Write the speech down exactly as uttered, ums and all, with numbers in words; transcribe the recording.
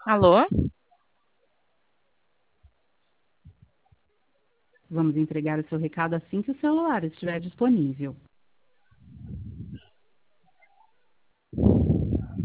Alô? Vamos entregar o seu recado assim que o celular estiver disponível.